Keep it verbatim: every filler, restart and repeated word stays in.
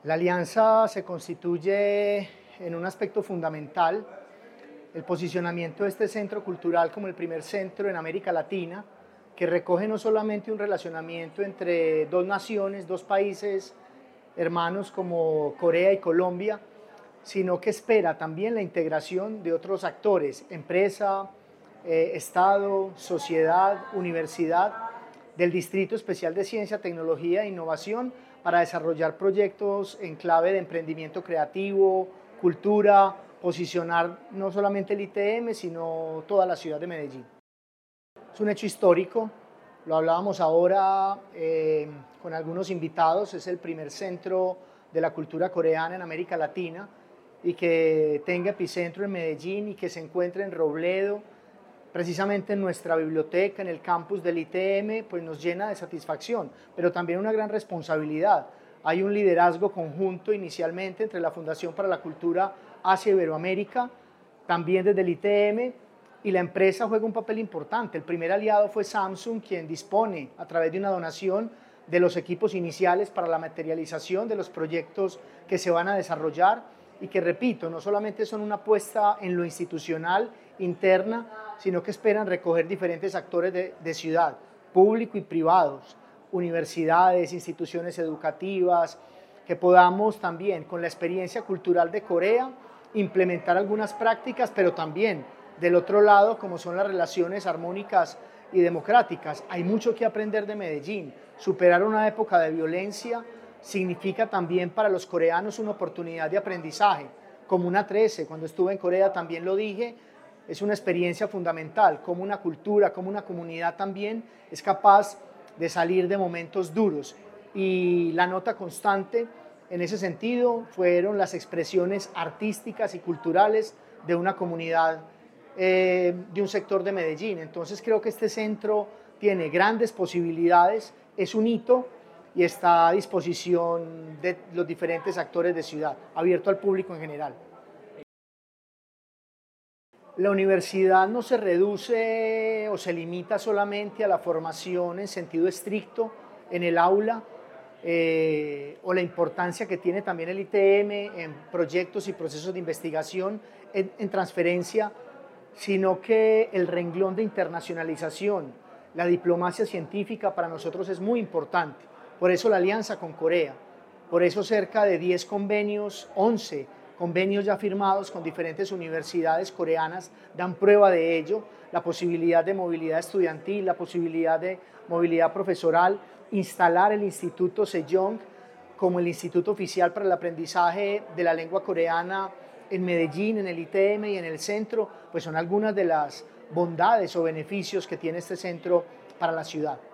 La alianza se constituye en un aspecto fundamental, el posicionamiento de este centro cultural como el primer centro en América Latina, que recoge no solamente un relacionamiento entre dos naciones, dos países hermanos como Corea y Colombia, sino que espera también la integración de otros actores, empresa, eh, Estado, sociedad, universidad, del Distrito Especial de Ciencia, Tecnología e Innovación para desarrollar proyectos en clave de emprendimiento creativo, cultura, posicionar no solamente el I T M, sino toda la ciudad de Medellín. Es un hecho histórico, lo hablábamos ahora eh, con algunos invitados, es el primer centro de la cultura coreana en América Latina y que tenga epicentro en Medellín y que se encuentre en Robledo, precisamente en nuestra biblioteca, en el campus del I T M, pues nos llena de satisfacción, pero también una gran responsabilidad. Hay un liderazgo conjunto inicialmente entre la Fundación para la Cultura Asia Iberoamérica, también desde el I T M, y la empresa juega un papel importante. El primer aliado fue Samsung, quien dispone a través de una donación de los equipos iniciales para la materialización de los proyectos que se van a desarrollar y que, repito, no solamente son una apuesta en lo institucional interna, sino que esperan recoger diferentes actores de, de ciudad, público y privados, universidades, instituciones educativas, que podamos también, con la experiencia cultural de Corea, implementar algunas prácticas, pero también del otro lado, como son las relaciones armónicas y democráticas. Hay mucho que aprender de Medellín. Superar una época de violencia significa también para los coreanos una oportunidad de aprendizaje. Comuna trece, cuando estuve en Corea también lo dije, es una experiencia fundamental, como una cultura, como una comunidad también es capaz de salir de momentos duros. Y la nota constante en ese sentido fueron las expresiones artísticas y culturales de una comunidad, eh, de un sector de Medellín. Entonces creo que este centro tiene grandes posibilidades, es un hito y está a disposición de los diferentes actores de ciudad, abierto al público en general. La universidad no se reduce o se limita solamente a la formación en sentido estricto en el aula, eh, o la importancia que tiene también el I T M en proyectos y procesos de investigación en, en transferencia, sino que el renglón de internacionalización, la diplomacia científica para nosotros es muy importante. Por eso la alianza con Corea, por eso cerca de diez convenios, once convenios ya firmados con diferentes universidades coreanas dan prueba de ello, la posibilidad de movilidad estudiantil, la posibilidad de movilidad profesoral, instalar el Instituto Sejong como el Instituto Oficial para el Aprendizaje de la Lengua Coreana en Medellín, en el I T M y en el centro, pues son algunas de las bondades o beneficios que tiene este centro para la ciudad.